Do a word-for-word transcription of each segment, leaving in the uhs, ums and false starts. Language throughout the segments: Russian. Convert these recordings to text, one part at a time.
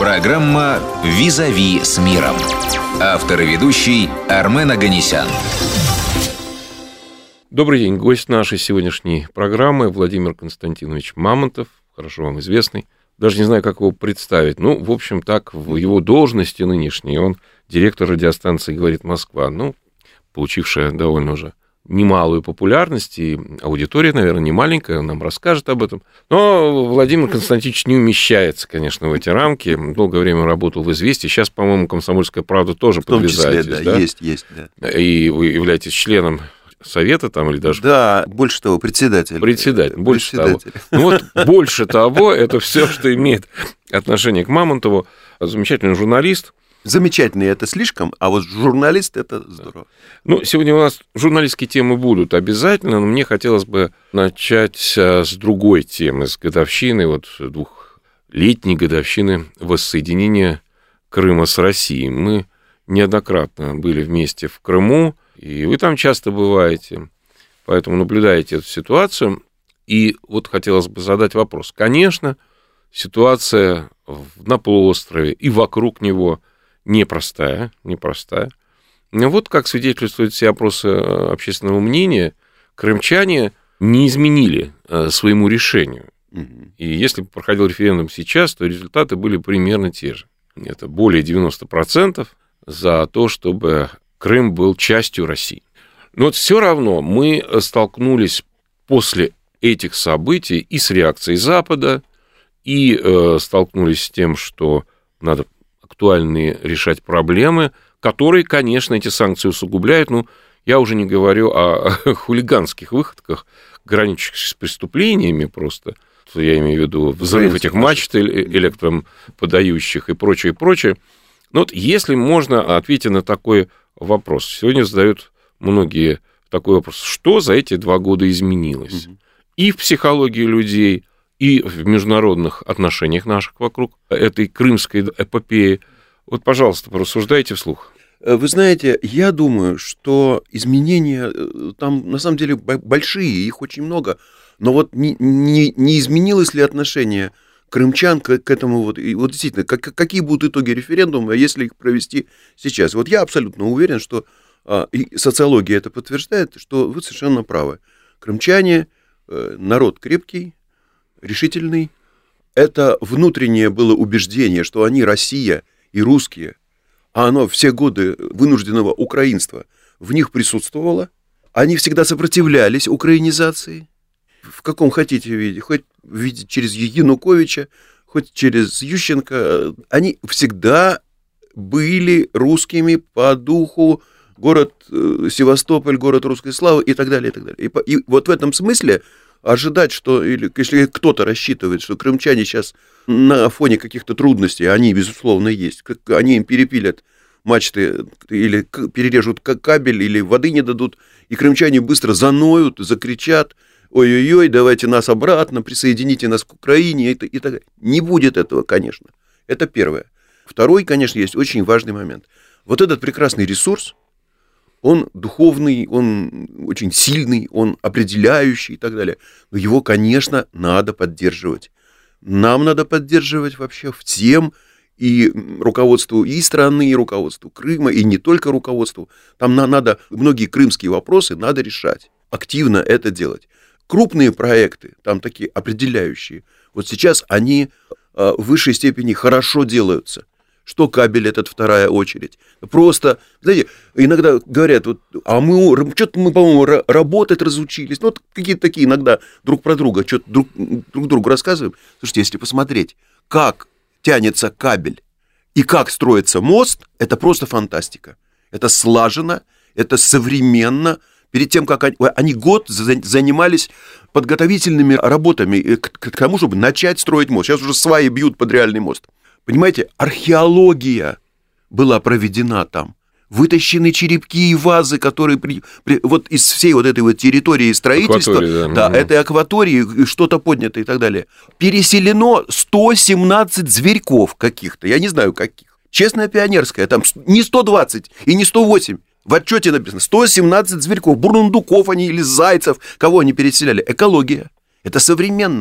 Программа «Визави с миром». Автор и ведущий Армен Оганесян. Добрый день. Гость нашей сегодняшней программы Владимир Константинович Мамонтов, хорошо вам известный. Даже не знаю, как его представить. Ну, в общем, так, в его должности нынешней он директор радиостанции «Говорит Москва», ну, получившая довольно уже немалую популярность, и аудитория, наверное, не маленькая, он нам расскажет об этом. Но Владимир Константинович не умещается, конечно, в эти рамки. Долгое время работал в «Известии». Сейчас, по-моему, «Комсомольская правда» тоже в том подвязаетесь, числе, да? да? Есть, есть, да. И вы являетесь членом совета там или даже... Да, больше того, председатель. Председатель, больше председатель. того. Ну вот больше того, это все, что имеет отношение к Мамонтову. Замечательный журналист. Замечательный это слишком, а вот журналист это здорово. Ну, сегодня у нас журналистские темы будут обязательно, но мне хотелось бы начать с другой темы, с годовщины, вот двухлетней годовщины воссоединения Крыма с Россией. Мы неоднократно были вместе в Крыму, и вы там часто бываете, поэтому наблюдаете эту ситуацию. И вот хотелось бы задать вопрос. Конечно, ситуация на полуострове и вокруг него непростая, непростая. Но вот как свидетельствуют все опросы общественного мнения, крымчане не изменили своему решению. И если бы проходил референдум сейчас, то результаты были примерно те же. Это более девяносто процентов за то, чтобы Крым был частью России. Но вот все равно мы столкнулись после этих событий и с реакцией Запада, и э, столкнулись с тем, что надо актуальные решать проблемы, которые, конечно, эти санкции усугубляют. Ну, я уже не говорю о хулиганских выходках, граничащих с преступлениями просто. Я имею в виду взрыв этих мачт электроподающих и прочее, и прочее. Но вот если можно, ответить на такой вопрос. Сегодня задают многие такой вопрос. Что за эти два года изменилось? Угу. И в психологии людей, и в международных отношениях наших вокруг этой крымской эпопеи. Вот, пожалуйста, порассуждайте вслух. Вы знаете, я думаю, что изменения там на самом деле большие, их очень много, но вот не, не, не изменилось ли отношение крымчан к, к этому, вот, и вот действительно, как, какие будут итоги референдума, если их провести сейчас? Вот я абсолютно уверен, что, и социология это подтверждает, что вы совершенно правы. Крымчане, народ крепкий, решительный. Это внутреннее было убеждение, что они Россия и русские, а оно все годы вынужденного украинства в них присутствовало. Они всегда сопротивлялись украинизации. В каком хотите виде, хоть в виде через Януковича, хоть через Ющенко. Они всегда были русскими по духу, город Севастополь, город русской славы и так далее, и так далее. И, и вот в этом смысле ожидать, что, или если кто-то рассчитывает, что крымчане сейчас на фоне каких-то трудностей, они, безусловно, есть, они им перепилят мачты или перережут кабель, или воды не дадут, и крымчане быстро заноют, закричат: ой-ой-ой, давайте нас обратно, присоедините нас к Украине, и, и так далее. Не будет этого, конечно. Это первое. Второй, конечно, есть очень важный момент. Вот этот прекрасный ресурс, он духовный, он очень сильный, он определяющий и так далее. Но его, конечно, надо поддерживать. Нам надо поддерживать вообще всем, и руководству и страны, и руководству Крыма, и не только руководству. Там надо, многие крымские вопросы надо решать, активно это делать. Крупные проекты, там такие определяющие, вот сейчас они в высшей степени хорошо делаются. Что кабель этот вторая очередь. Просто, знаете, иногда говорят, вот, а мы, что-то мы, по-моему, работать разучились. Ну, вот какие-то такие иногда друг про друга, что-то друг, друг другу рассказываем. Слушайте, если посмотреть, как тянется кабель и как строится мост, это просто фантастика. Это слаженно, это современно. Перед тем, как они, они год занимались подготовительными работами к, к тому, чтобы начать строить мост. Сейчас уже сваи бьют под реальный мост. Понимаете, археология была проведена там. Вытащены черепки и вазы, которые при, при, вот из всей вот этой вот территории строительства, да, да, угу. этой акватории, что-то поднято и так далее. Переселено сто семнадцать зверьков каких-то, я не знаю каких. Честная пионерская, там не сто двадцать и не сто восемь. В отчете написано сто семнадцать зверьков, бурундуков они или зайцев, кого они переселяли. Экология. Это современно.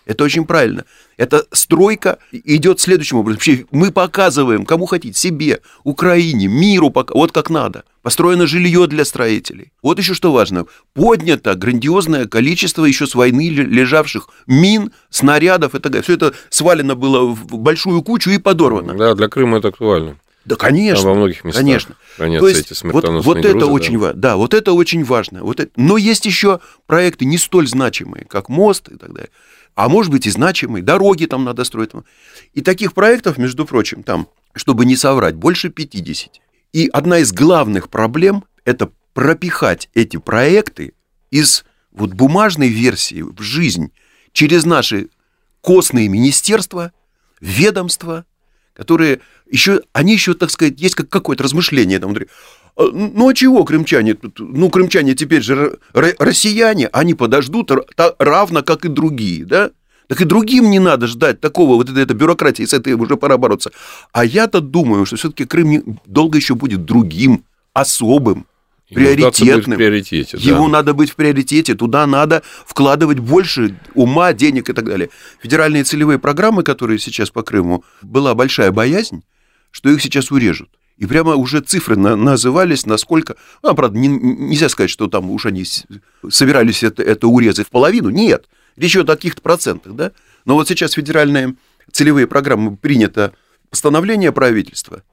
Это очень правильно. Эта стройка идет следующим образом. Вообще, мы показываем, кому хотите, себе, Украине, миру, пока, вот как надо. Построено жилье для строителей. Вот еще что важно. Поднято грандиозное количество еще с войны лежавших мин, снарядов и так далее. Все это свалено было в большую кучу и подорвано. Да, для Крыма это актуально. Да, конечно. Там во многих местах конечно. хранятся То есть, эти смертоносные вот, вот грузы. это Да. очень важно. Да, вот это очень важно. Вот это... Но есть еще проекты не столь значимые, как мост и так далее. А может быть и значимые. Дороги там надо строить. И таких проектов, между прочим, там, чтобы не соврать, больше пятьдесят. И одна из главных проблем – это пропихать эти проекты из вот бумажной версии в жизнь через наши костные министерства, ведомства, которые еще, они еще, так сказать, есть как какое-то размышление там внутри. Ну, а чего крымчане? Ну, крымчане теперь же россияне, они подождут равно, как и другие, да? Так и другим не надо ждать такого, вот этой бюрократии, с этой уже пора бороться. А я-то думаю, что все-таки Крым долго еще будет другим, особым, приоритетным. В Его да. надо быть в приоритете, туда надо вкладывать больше ума, денег и так далее. Федеральные целевые программы, которые сейчас по Крыму, была большая боязнь, что их сейчас урежут. И прямо уже цифры на, назывались, насколько... Ну, правда, не, нельзя сказать, что там уж они собирались это, это урезать в половину. Нет, речь идет о каких-то процентах, да? Но вот сейчас федеральные целевые программы, принято постановление правительства,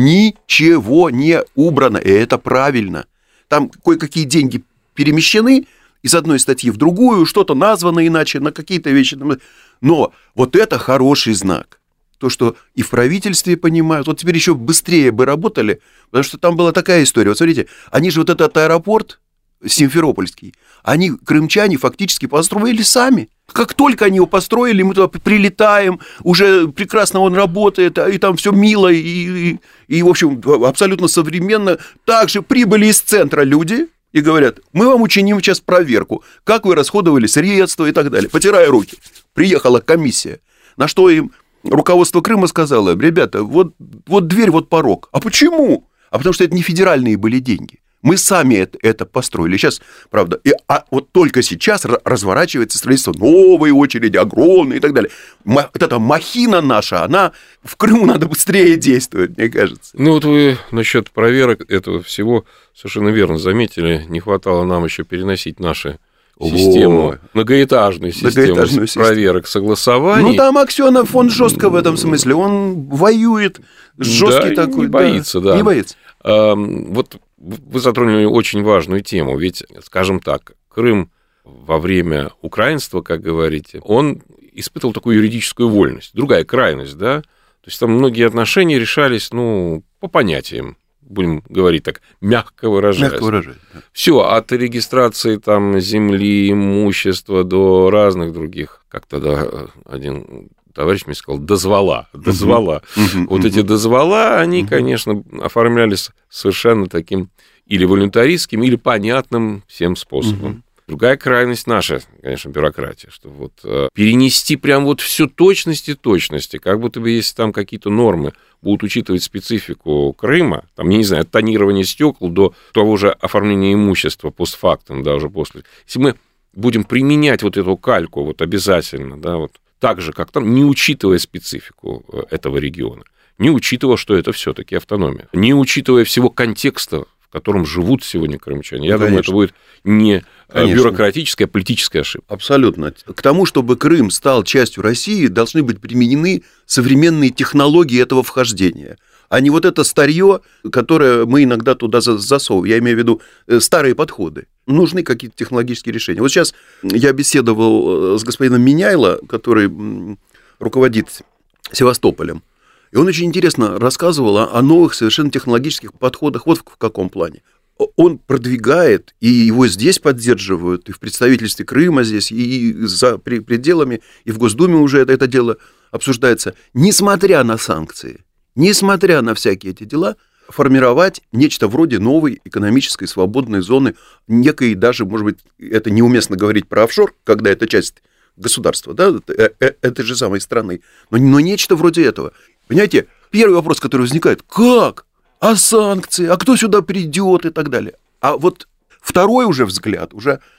ничего не убрано, и это правильно. Там кое-какие деньги перемещены из одной статьи в другую, что-то названо иначе, на какие-то вещи. Но вот это хороший знак. То, что и в правительстве понимают. Вот теперь еще быстрее бы работали, потому что там была такая история. Вот смотрите, они же вот этот аэропорт Симферопольский, они, крымчане, фактически построили сами. Как только они его построили, мы туда прилетаем, уже прекрасно он работает, и там все мило, и, и, и в общем, абсолютно современно. Также прибыли из центра люди и говорят, мы вам учиним сейчас проверку, как вы расходовали средства и так далее. Потирая руки. Приехала комиссия, на что им руководство Крыма сказало, ребята, вот, вот дверь, вот порог. А почему? А потому что это не федеральные были деньги. Мы сами это, это построили. Сейчас, правда, и, а вот только сейчас разворачивается строительство новой очереди, огромной и так далее. Вот эта махина наша, она в Крыму надо быстрее действовать, мне кажется. Ну, вот вы насчет проверок этого всего совершенно верно заметили. Не хватало нам еще переносить наши систему, О, многоэтажную систему многоэтажную проверок, согласований. Ну, там Аксенов, он жестко в этом смысле, он воюет, жесткий да, такой. Не боится, да. да. Не боится. А, вот вы затронули очень важную тему, ведь, скажем так, Крым во время украинства, как говорите, он испытывал такую юридическую вольность, другая крайность, да, то есть там многие отношения решались, ну, по понятиям, будем говорить так, мягко выражаясь. Мягко выражаясь. Да. Все, от регистрации там земли, имущества до разных других, как тогда один товарищ мне сказал, дозвола, дозвола. Uh-huh. Вот uh-huh. эти дозвола, они, uh-huh. конечно, оформлялись совершенно таким или волюнтаристским, или понятным всем способом. Uh-huh. Другая крайность наша, конечно, бюрократия, что вот э, перенести прям вот всю точности точности, как будто бы если там какие-то нормы будут учитывать специфику Крыма, там, я не знаю, от тонирования стекол до того же оформления имущества постфактум, да, уже после. Если мы будем применять вот эту кальку вот обязательно, да, вот так же, как там, не учитывая специфику этого региона, не учитывая, что это все-таки автономия, не учитывая всего контекста, в котором живут сегодня крымчане. Я Конечно. думаю, это будет не Конечно. бюрократическая, а политическая ошибка. Абсолютно. К тому, чтобы Крым стал частью России, должны быть применены современные технологии этого вхождения, а не вот это старье, которое мы иногда туда засовываем. Я имею в виду старые подходы. Нужны какие-то технологические решения. Вот сейчас я беседовал с господином Меняйло, который руководит Севастополем, и он очень интересно рассказывал о новых совершенно технологических подходах. Вот в каком плане. Он продвигает, и его здесь поддерживают, и в представительстве Крыма здесь, и за пределами, и в Госдуме уже это, это дело обсуждается. Несмотря на санкции, несмотря на всякие эти дела, формировать нечто вроде новой экономической свободной зоны, некой даже, может быть, это неуместно говорить про офшор, когда это часть государства, да, этой же самой страны, но, но нечто вроде этого. Понимаете, первый вопрос, который возникает, как? А санкции? А кто сюда придет и так далее? А вот второй уже взгляд, уже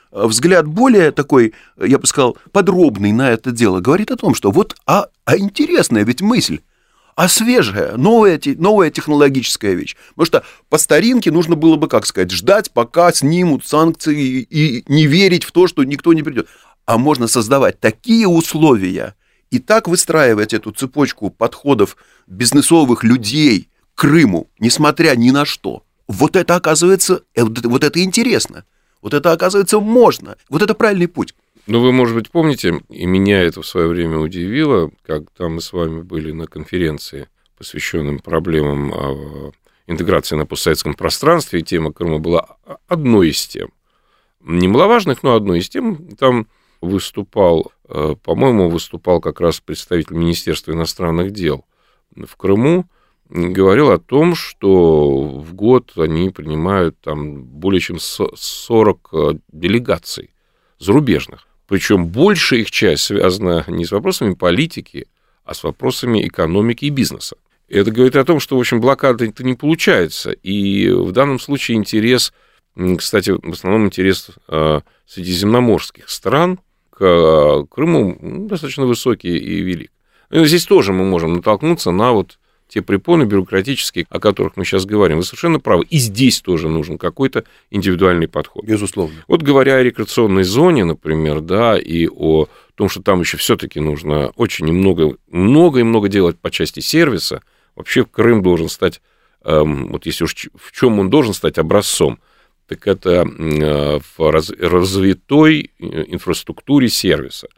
взгляд более такой, я бы сказал, подробный на это дело, говорит о том, что вот, а, а интересная ведь мысль, а свежая, новая, новая технологическая вещь. Потому что по старинке нужно было бы, как сказать, ждать, пока снимут санкции и не верить в то, что никто не придет. А можно создавать такие условия и так выстраивать эту цепочку подходов бизнесовых людей к Крыму, несмотря ни на что. Вот это, оказывается, вот это интересно. Вот это, оказывается, можно. Вот это правильный путь. Ну, вы, может быть, помните, и меня это в свое время удивило, когда мы с вами были на конференции, посвященной проблемам интеграции на постсоветском пространстве, и тема Крыма была одной из тем. Немаловажных, но одной из тем. Там выступал, по-моему, выступал как раз представитель Министерства иностранных дел в Крыму, говорил о том, что в год они принимают там более чем сорок делегаций зарубежных. Причем большая их часть связана не с вопросами политики, а с вопросами экономики и бизнеса. Это говорит о том, что, в общем, блокада это не получается. И в данном случае интерес, кстати, в основном интерес средиземноморских стран к Крыму достаточно высокий и велик. И здесь тоже мы можем натолкнуться на вот те препоны бюрократические, о которых мы сейчас говорим. Вы совершенно правы. И здесь тоже нужен какой-то индивидуальный подход. Безусловно. Вот говоря о рекреационной зоне, например, да, и о том, что там еще все-таки нужно очень много, много и много делать по части сервиса. Вообще Крым должен стать, эм, вот если уж в чем он должен стать образцом, так это э, в раз, развитой инфраструктуре сервиса.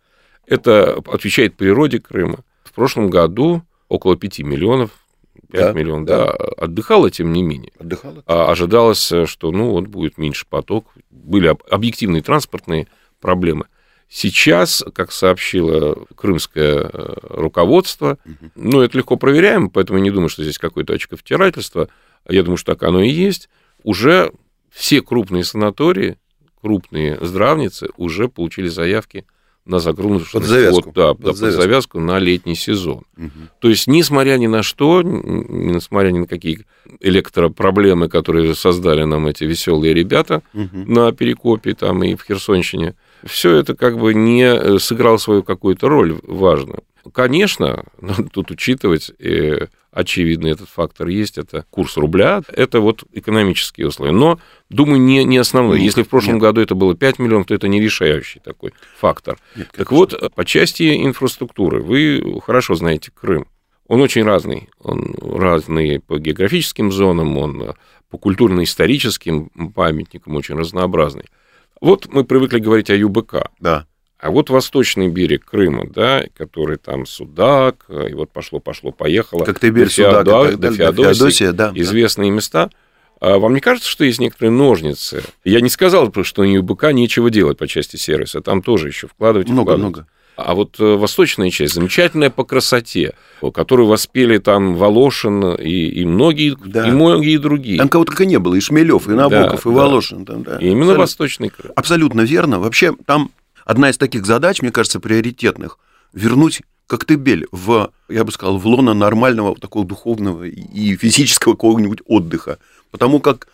Это отвечает природе Крыма. В прошлом году около пяти миллионов, пять да, миллионов, да. да, отдыхало, тем не менее. Отдыхало. А ожидалось, что, ну, вот будет меньше поток. Были объективные транспортные проблемы. Сейчас, как сообщило крымское руководство, угу. ну, это легко проверяемо, поэтому я не думаю, что здесь какое-то очковтирательство. Я думаю, что так оно и есть. Уже все крупные санатории, крупные здравницы уже получили заявки на загрузку, под завязку, вот, да, под, под завязку. завязку на летний сезон. Угу. То есть, несмотря ни на что, несмотря ни на какие электропроблемы, которые создали нам эти веселые ребята угу. на Перекопе там, и в Херсонщине, все это как бы не сыграло свою какую-то роль важную. Конечно, надо тут учитывать, и, очевидно, этот фактор есть, это курс рубля, это вот экономические условия. Но, думаю, не, не основной. Если в прошлом Нет. году это было пять миллионов, то это не решающий такой фактор. Нет, так вот, по части инфраструктуры, вы хорошо знаете Крым. Он очень разный. Он разный по географическим зонам, он по культурно-историческим памятникам очень разнообразный. Вот мы привыкли говорить о ЮБК. Да. А вот восточный берег Крыма, да, который там Судак, и вот пошло-пошло-поехало. Коктебель, Судак, Феодо... до Феодосии, Феодосия, да. Известные да. места. А вам не кажется, что есть некоторые ножницы? Я не сказал, что на ЮБК нечего делать по части сервиса, там тоже еще вкладывать. Много, вкладывать. много. А вот восточная часть, замечательная по красоте, которую воспели там Волошин и, и, многие, да. и многие другие. Там кого только не было, и Шмелев, и Набоков, да, и да. Волошин. Там, да. И именно абсолютно, восточный Крым. Абсолютно верно. Вообще там одна из таких задач, мне кажется, приоритетных, вернуть Коктебель в, я бы сказал, в лоно нормального такого духовного и физического какого-нибудь отдыха. Потому как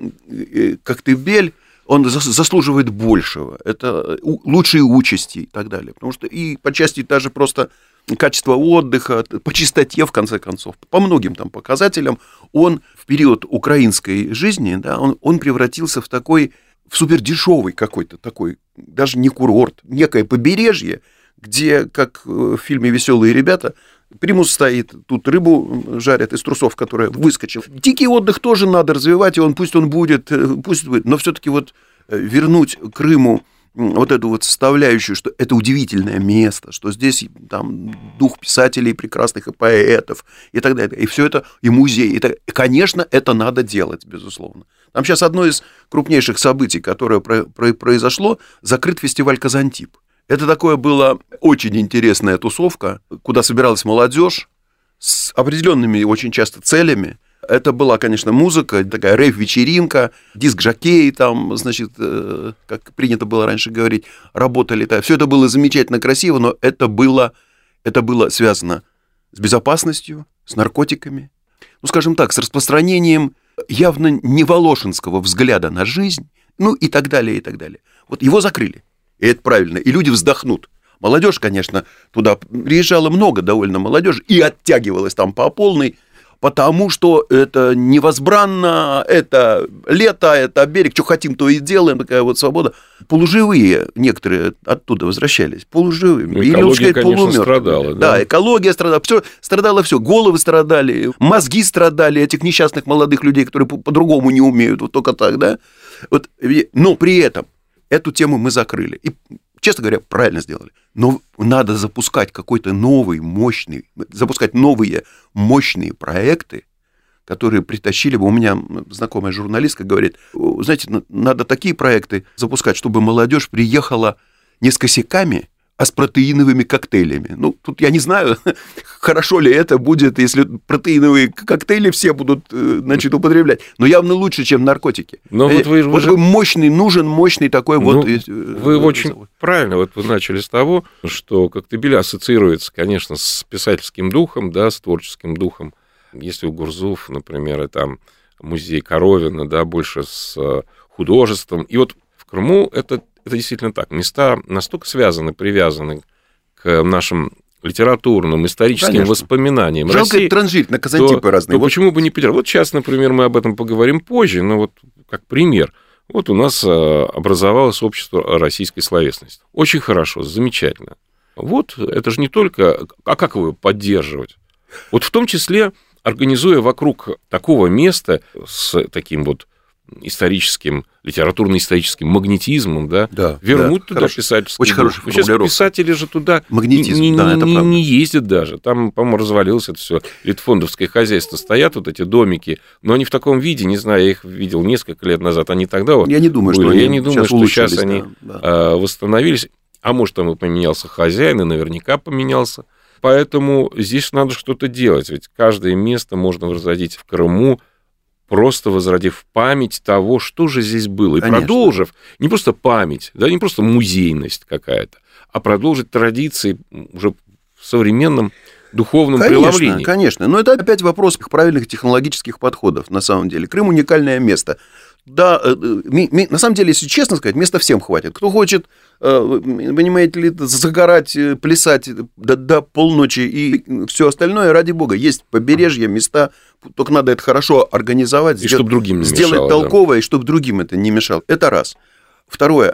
Коктебель, он заслуживает большего. Это лучшие участи и так далее. Потому что и по части даже просто качества отдыха, по чистоте, в конце концов, по многим там показателям, он в период украинской жизни, да, он, он превратился в такой, в супердешевый какой-то такой, даже не курорт, некое побережье, где, как в фильме «Веселые ребята», примус стоит, тут рыбу жарят из трусов, которая выскочила. Дикий отдых тоже надо развивать, и он пусть он будет, пусть будет, но все-таки вот вернуть Крыму вот эту вот составляющую, что это удивительное место, что здесь там дух писателей прекрасных и поэтов и так далее, и все это, и музей, это, конечно, это надо делать, безусловно. Там сейчас одно из крупнейших событий, которое произошло, закрыт фестиваль «Казантип». Это такое была очень интересная тусовка, куда собиралась молодежь с определенными очень часто целями. Это была, конечно, музыка, такая рейв-вечеринка, диск-жокей там, значит, как принято было раньше говорить, работали. Все это было замечательно красиво, но это было, это было связано с безопасностью, с наркотиками, ну, скажем так, с распространением явно не волошинского взгляда на жизнь, ну и так далее, и так далее. Вот его закрыли, и это правильно, и люди вздохнут. Молодежь, конечно, туда приезжала много довольно молодежи и оттягивалась там по полной, потому что это невозбранно, это лето, это берег, что хотим, то и делаем, такая вот свобода. Полуживые некоторые оттуда возвращались, полуживые. Ну, экология, конечно, страдала. Да? да, экология страдала, все, страдало все, головы страдали, мозги страдали этих несчастных молодых людей, которые по-другому не умеют, вот только так, да. Вот, но при этом эту тему мы закрыли. И, честно говоря, правильно сделали. Но надо запускать какой-то новый, мощный, запускать новые, мощные проекты, которые притащили бы... У меня знакомая журналистка говорит, знаете, надо такие проекты запускать, чтобы молодежь приехала не с косяками, а с протеиновыми коктейлями. Ну, тут я не знаю, хорошо ли это будет, если протеиновые коктейли все будут, значит, употреблять. Но явно лучше, чем наркотики. Но вот вы, вот вы мощный, нужен мощный такой ну, вот... Вы очень завод. Правильно, вот вы начали с того, что Коктебель ассоциируется, конечно, с писательским духом, да, с творческим духом. Если у Гурзуф, например, и там музей Коровина, да, больше с художеством. И вот в Крыму это... Это действительно так. Места настолько связаны, привязаны к нашим литературным, историческим Конечно. Воспоминаниям. Жалко России, транжирить на казантипы то, разные. То вот. Почему бы не Питер? Вот сейчас, например, мы об этом поговорим позже, но вот как пример. Вот у нас образовалось общество российской словесности. Очень хорошо, замечательно. Вот это же не только... А как его поддерживать? Вот в том числе, организуя вокруг такого места с таким вот историческим, литературно-историческим магнетизмом, да, да вернуть да, туда хорошо. писательский Очень дух. Сейчас писатели же туда Магнетизм, не, да, не, это не, правда. не ездят даже. Там, по-моему, развалилось это все. Литфондовское хозяйство стоят, вот эти домики, но они в таком виде, не знаю, я их видел несколько лет назад, они тогда вот Я не думаю, были. что, я они не думаю, сейчас что сейчас да, они да. восстановились. А может, там и поменялся хозяин, и наверняка поменялся. Поэтому здесь надо что-то делать. Ведь каждое место можно возводить в Крыму, просто возродив память того, что же здесь было. И Конечно. Продолжив, не просто память, да, не просто музейность какая-то, а продолжить традиции уже в современном духовном конечно, преломлении. Конечно, но это опять вопрос правильных технологических подходов, на самом деле. Крым – уникальное место. Да, на самом деле, если честно сказать, места всем хватит. Кто хочет, понимаете ли, загорать, плясать до, до полночи и все остальное, ради бога, есть побережье, места, только надо это хорошо организовать, и чтобы другим не сделать мешало, толково, да. и чтобы другим это не мешало. Это раз. Второе.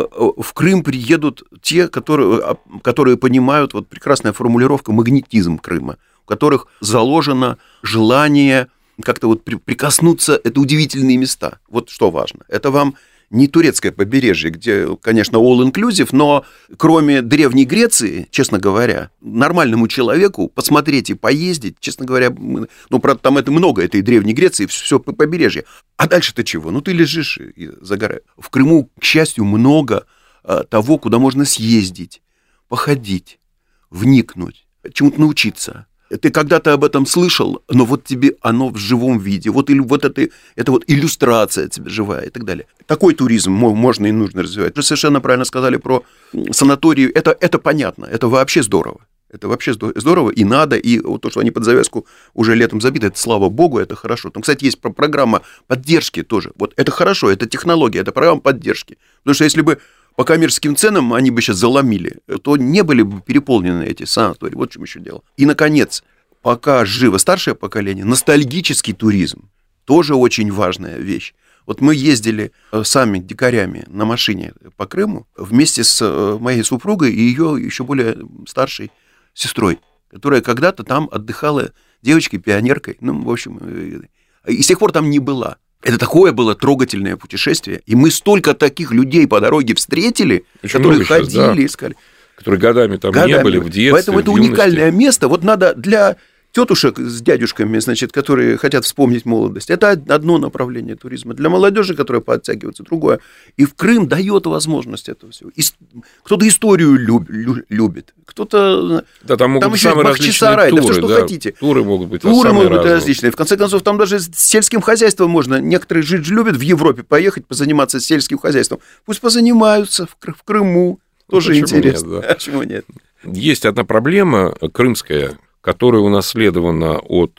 В Крым приедут те, которые, которые понимают, вот прекрасная формулировка, магнетизм Крыма, у которых заложено желание как-то вот прикоснуться, это удивительные места. Вот что важно. Это вам не турецкое побережье, где, конечно, all-inclusive, но кроме Древней Греции, честно говоря, нормальному человеку посмотреть и поездить, честно говоря, ну, правда, там это много, этой Древней Греции, все по побережью. А дальше-то чего? Ну, ты лежишь и загораешь. В Крыму, к счастью, много того, куда можно съездить, походить, вникнуть, чему-то научиться. Ты когда-то об этом слышал, но вот тебе оно в живом виде, вот, вот это, это вот иллюстрация тебе живая и так далее. Такой туризм можно и нужно развивать. Вы совершенно правильно сказали про санатории, это, это понятно, это вообще здорово. Это вообще здорово, и надо, и вот то, что они под завязку уже летом забиты, это, слава богу, это хорошо. Там, кстати, есть программа поддержки тоже. Вот это хорошо, это технология, это программа поддержки. Потому что если бы по коммерческим ценам они бы сейчас заломили, то не были бы переполнены эти санатории. Вот в чем еще дело. И, наконец, пока живо старшее поколение, ностальгический туризм тоже очень важная вещь. Вот мы ездили сами дикарями на машине по Крыму вместе с моей супругой и ее еще более старшей сестрой, которая когда-то там отдыхала девочкой-пионеркой. Ну, в общем, и с тех пор там не была. Это такое было трогательное путешествие. И мы столько таких людей по дороге встретили, очень которые ходили, сейчас, да, искали. Которые годами там годами. Не были в детстве. Поэтому это юности. Уникальное место. Вот надо для тетушек с дядюшками, значит, которые хотят вспомнить молодость. Это одно направление туризма. Для молодежи, которая подтягивается, другое. И в Крым дает возможность этого всего. И кто-то историю люб, любит, кто-то... Да, там могут там быть самые различные туры. Да все, что да. хотите. Туры могут быть Туры самые могут быть разные. различные. В конце концов, там даже с сельским хозяйством можно. Некоторые жить любят в Европе, поехать, позаниматься сельским хозяйством. Пусть позанимаются в, в Крыму. Тоже Почему интересно. Нет, да. Почему нет? Есть одна проблема крымская, которая унаследована от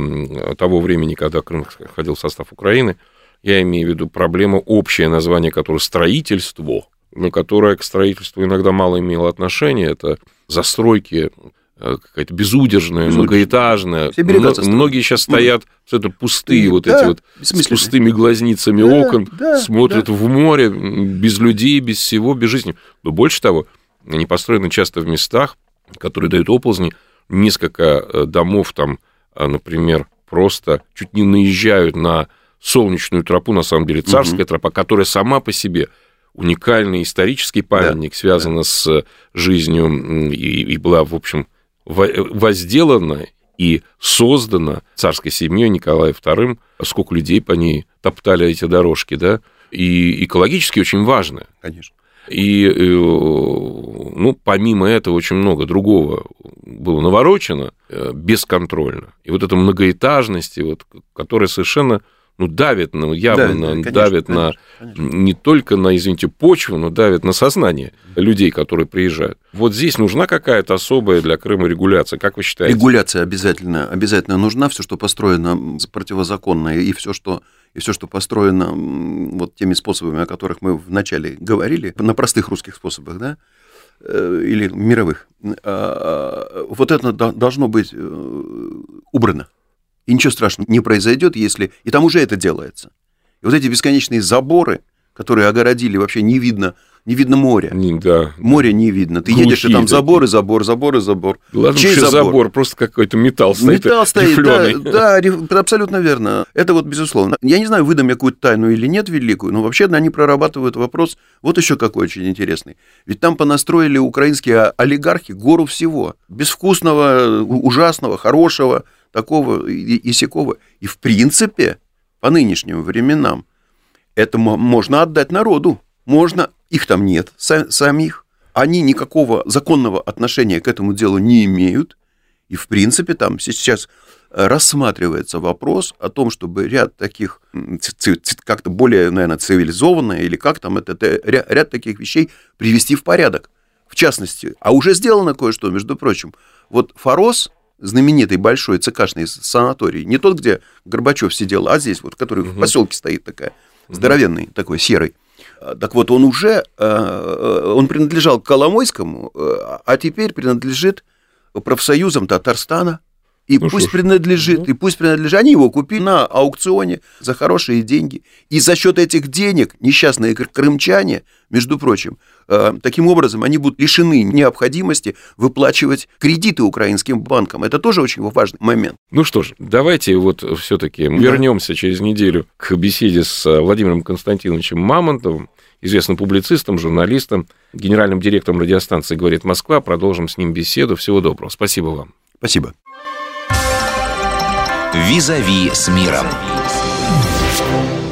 э, того времени, когда Крым входил в состав Украины. Я имею в виду проблему, общее название которой строительство. но которая к строительству иногда мало имела отношения. Это застройки какая-то безудержная, многоэтажная. Мно- многие сейчас стоят абсолютно пустые, вот да, эти вот с пустыми глазницами да, окон, да, смотрят да. в море, без людей, без всего, без жизни. Но больше того, они построены часто в местах, которые дают оползни. Несколько домов там, например, просто чуть не наезжают на солнечную тропу, на самом деле царская угу. тропа, которая сама по себе уникальный исторический памятник, да, связана да. с жизнью и, и была, в общем, возделана и создана царской семьей Николаем вторым, сколько людей по ней топтали эти дорожки, да, и экологически очень важная. Конечно. И, ну, помимо этого, очень много другого было наворочено бесконтрольно. И вот эта многоэтажность, вот, которая совершенно... ну, давит, ну, явно да, конечно, давит конечно, на, конечно. не только на, извините, почву, но давит на сознание людей, которые приезжают. Вот здесь нужна какая-то особая для Крыма регуляция, как вы считаете? Регуляция обязательно, обязательно нужна, все, что построено противозаконно, и все, что, и все, что построено вот теми способами, о которых мы вначале говорили, на простых русских способах, да, или мировых, вот это должно быть убрано. И ничего страшного не произойдет, если... И там уже это делается. И вот эти бесконечные заборы, которые огородили, вообще не видно, не видно моря. Не, да. Море не видно. Ты Глухие едешь, и там забор, и забор, забор, и забор. Ладно, Чей забор? забор? Просто какой-то металл стоит. Металл стоит, да, да, абсолютно верно. Это вот безусловно. Я не знаю, выдам я какую-то тайну или нет великую, но вообще они прорабатывают вопрос, вот еще какой очень интересный. Ведь там понастроили украинские олигархи гору всего. Безвкусного, ужасного, хорошего, такого и, и сякого. И в принципе, по нынешним временам, это можно отдать народу. Можно, их там нет самих. Они никакого законного отношения к этому делу не имеют. И в принципе там сейчас рассматривается вопрос о том, чтобы ряд таких, как-то более, наверное, цивилизованное, или как там, это, это ряд таких вещей привести в порядок. В частности, а уже сделано кое-что, между прочим. Вот Форос, знаменитый большой ЦКшный санаторий, не тот, где Горбачев сидел, а здесь вот, который угу. в поселке стоит такая, здоровенный, угу. такой серый. Так вот, он уже, он принадлежал к Коломойскому, а теперь принадлежит профсоюзам Татарстана. И ну пусть принадлежит, ну. и пусть принадлежит. Они его купили на аукционе за хорошие деньги. И за счет этих денег несчастные крымчане, между прочим, таким образом они будут лишены необходимости выплачивать кредиты украинским банкам. Это тоже очень важный момент. Ну что ж, давайте вот все-таки да. вернемся через неделю к беседе с Владимиром Константиновичем Мамонтовым, известным публицистом, журналистом, генеральным директором радиостанции «Говорит Москва». Продолжим с ним беседу. Всего доброго. Спасибо вам. Спасибо. Визави с миром.